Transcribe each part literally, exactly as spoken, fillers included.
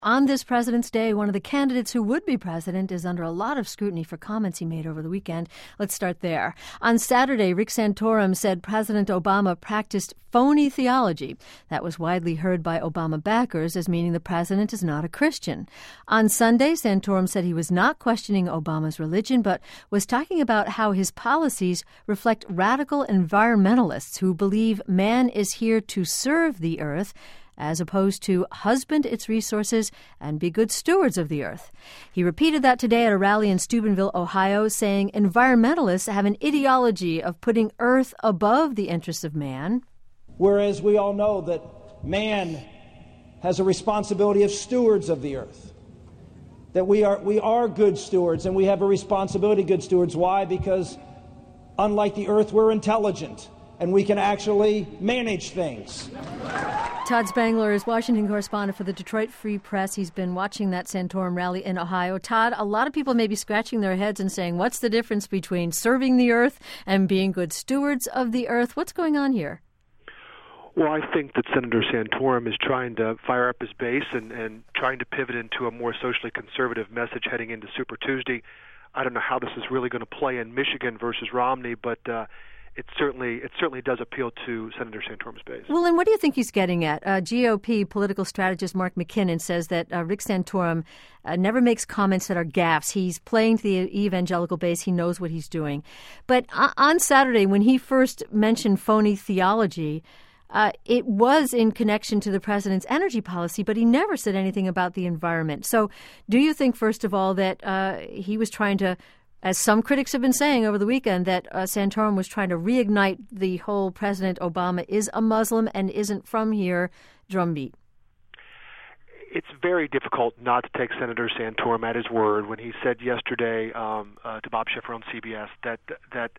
On this President's Day, one of the candidates who would be president is under a lot of scrutiny for comments he made over the weekend. Let's start there. On Saturday, Rick Santorum said President Obama practiced phony theology. That was widely heard by Obama backers as meaning the president is not a Christian. On Sunday, Santorum said he was not questioning Obama's religion, but was talking about how his policies reflect radical environmentalists who believe man is here to serve the earth as opposed to husband its resources and be good stewards of the earth. He repeated that today at a rally in Steubenville, Ohio, saying environmentalists have an ideology of putting earth above the interests of man. Whereas we all know that man has a responsibility of stewards of the earth. That we are, we are good stewards, and we have a responsibility good stewards. Why? Because unlike the earth, we're intelligent, and we can actually manage things. Todd Spangler is Washington correspondent for the Detroit Free Press. He's been watching that Santorum rally in Ohio. Todd, a lot of people may be scratching their heads and saying, what's the difference between serving the earth and being good stewards of the earth? What's going on here? Well, I think that Senator Santorum is trying to fire up his base and, and trying to pivot into a more socially conservative message heading into Super Tuesday. I don't know how this is really going to play in Michigan versus Romney, but uh, It certainly it certainly does appeal to Senator Santorum's base. Well, and what do you think he's getting at? Uh, G O P political strategist Mark McKinnon says that uh, Rick Santorum uh, never makes comments that are gaffes. He's playing to the evangelical base. He knows what he's doing. But uh, on Saturday, when he first mentioned phony theology, uh, it was in connection to the president's energy policy, but he never said anything about the environment. So do you think, first of all, that uh, he was trying to, as some critics have been saying over the weekend, that uh, Santorum was trying to reignite the whole President Obama is a Muslim and isn't from here drumbeat? It's very difficult not to take Senator Santorum at his word when he said yesterday um, uh, to Bob Schiffer on C B S that that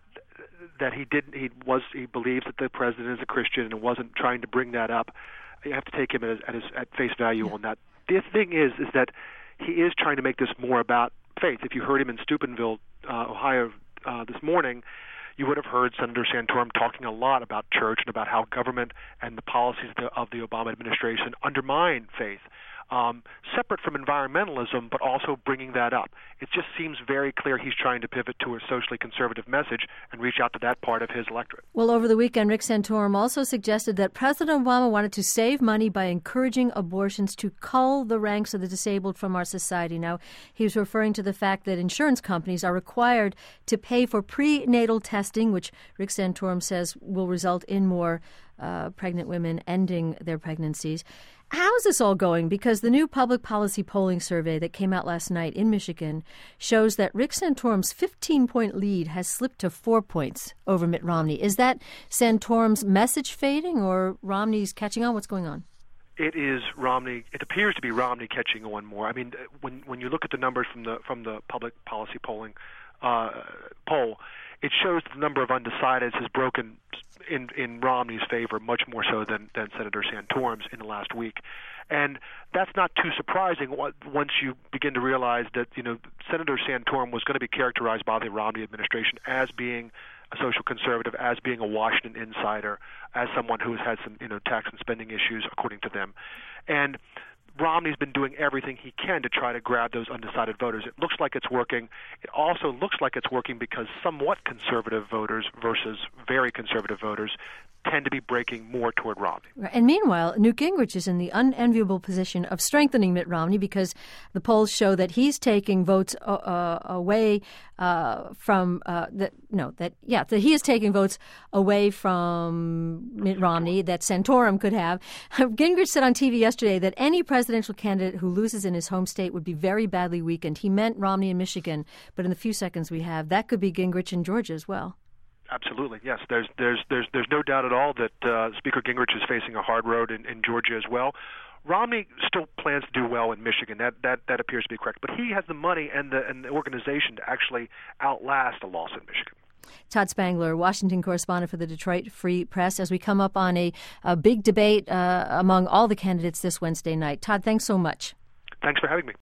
that he didn't he was he believes that the president is a Christian and wasn't trying to bring that up. You have to take him at his, at, his, at face value yeah. on that. The thing is, is that he is trying to make this more about faith. If you heard him in Steubenville, uh, Ohio, uh, this morning, you would have heard Senator Santorum talking a lot about church and about how government and the policies of the, of the Obama administration undermine faith, um, separate from environmentalism, but also bringing that up. It just seems very clear he's trying to pivot to a socially conservative message and reach out to that part of his electorate. Well, over the weekend, Rick Santorum also suggested that President Obama wanted to save money by encouraging abortions to cull the ranks of the disabled from our society. Now, he was referring to the fact that insurance companies are required to pay for prenatal testing, which Rick Santorum says will result in more uh, pregnant women ending their pregnancies. How is this all going? Because the new public policy polling survey that came out last night in Michigan shows that Rick Santorum's fifteen-point lead has slipped to four points over Mitt Romney. Is that Santorum's message fading or Romney's catching on? What's going on? It is Romney. It appears to be Romney catching on more. I mean, when when you look at the numbers from the from the public policy polling uh, poll, it shows the number of undecideds has broken in in Romney's favor much more so than, than Senator Santorum's in the last week. And that's not too surprising once you begin to realize that, you know, Senator Santorum was going to be characterized by the Romney administration as being a social conservative, as being a Washington insider, as someone who has had some, you know, tax and spending issues, according to them. And Romney's been doing everything he can to try to grab those undecided voters. It looks like it's working. It also looks like it's working because somewhat conservative voters versus very conservative voters tend to be breaking more toward Romney. And meanwhile, Newt Gingrich is in the unenviable position of strengthening Mitt Romney because the polls show that he's taking votes uh, uh, away uh, from uh, that. No, that yeah, that he is taking votes away from Mitt Romney that Santorum could have. Gingrich said on T V yesterday that any presidential candidate who loses in his home state would be very badly weakened. He meant Romney in Michigan, but in the few seconds we have, that could be Gingrich in Georgia as well. Absolutely, yes. There's there's there's there's no doubt at all that uh, Speaker Gingrich is facing a hard road in, in Georgia as well. Romney still plans to do well in Michigan. That that that appears to be correct. But he has the money and the and the organization to actually outlast a loss in Michigan. Todd Spangler, Washington correspondent for the Detroit Free Press, as we come up on a, a big debate uh, among all the candidates this Wednesday night. Todd, thanks so much. Thanks for having me.